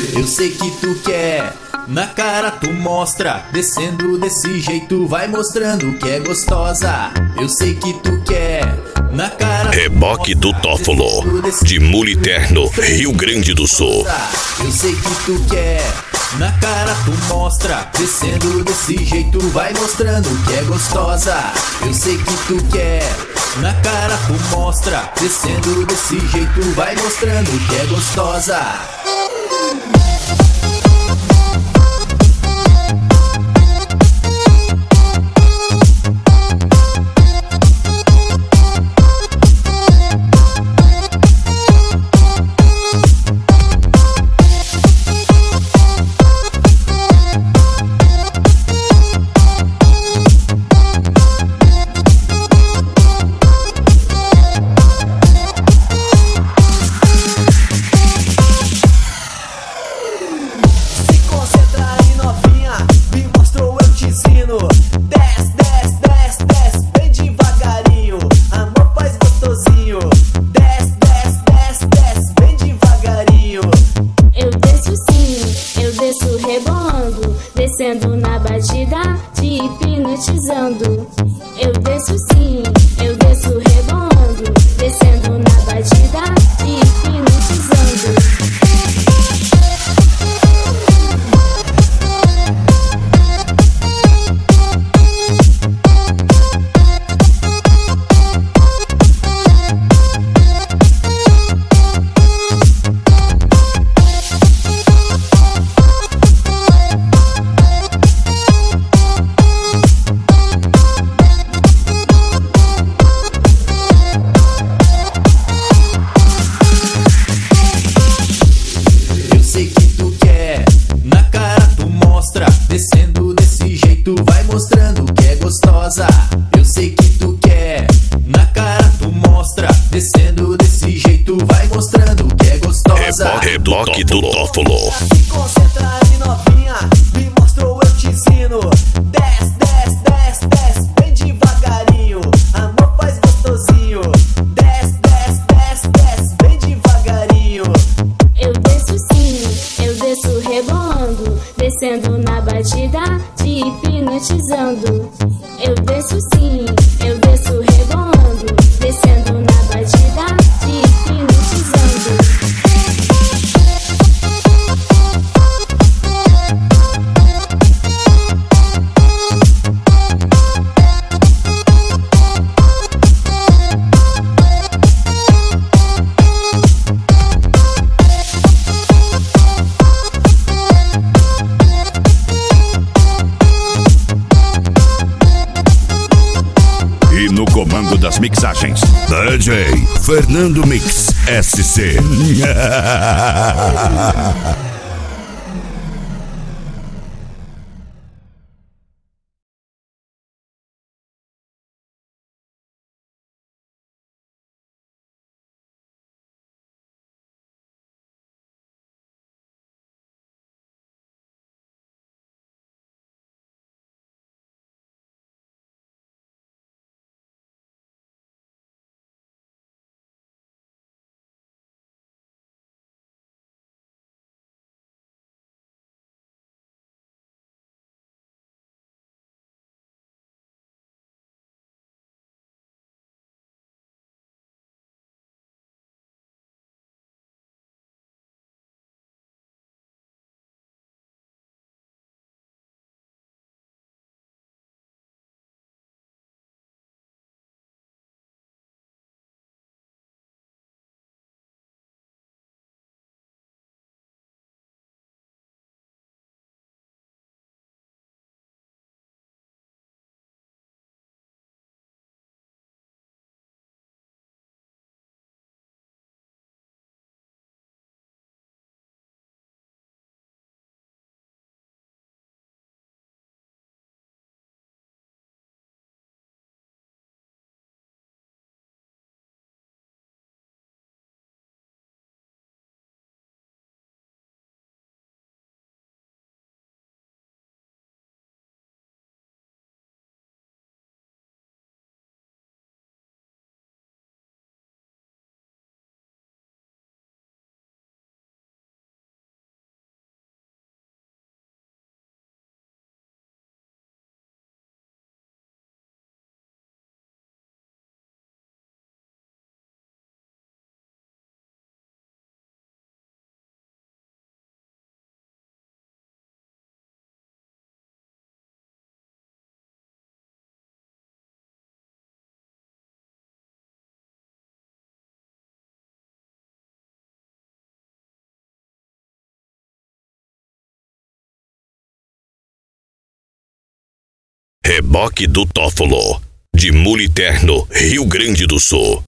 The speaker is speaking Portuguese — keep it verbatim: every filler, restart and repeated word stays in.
Eu sei que tu quer, na cara tu mostra. Descendo desse jeito vai mostrando que é gostosa. Eu sei que tu quer, na cara Reboque do Tófolo, de Muliterno, Rio Grande do Sul. Eu sei que tu quer, na cara tu mostra. Descendo desse jeito vai mostrando que é gostosa. Eu sei que tu quer, na cara tu mostra. Descendo desse jeito vai mostrando que é gostosa. Desce, desce, desce, desce, bem devagarinho. Amor faz gostosinho. Desce, desce, desce, desce, bem devagarinho. Eu desço sim, eu desço rebolando, descendo na batida, te hipnotizando. Eu desço sim, eu desço rebolando, descendo na batida, te hipnotizando. Descendo desse jeito vai mostrando que é gostosa. Eu sei que tu quer, na cara tu mostra. Descendo desse jeito vai mostrando que é gostosa. Reboque do Tófolo. Se concentra aí novinha, me mostrou eu te ensino. Desce, desce, desce, desce, bem devagarinho. Amor faz gostosinho. Desce, desce, desce, desce, bem devagarinho. Eu desço sim, eu desço rebolando, descendo na batida, te hipnotizando. Eu desço sim, eu desço rebolando, descendo na batida, te hipnotizando. E no comando das mixagens, D J Fernando Mix S C. Reboque do Tófolo, de Muliterno, Rio Grande do Sul.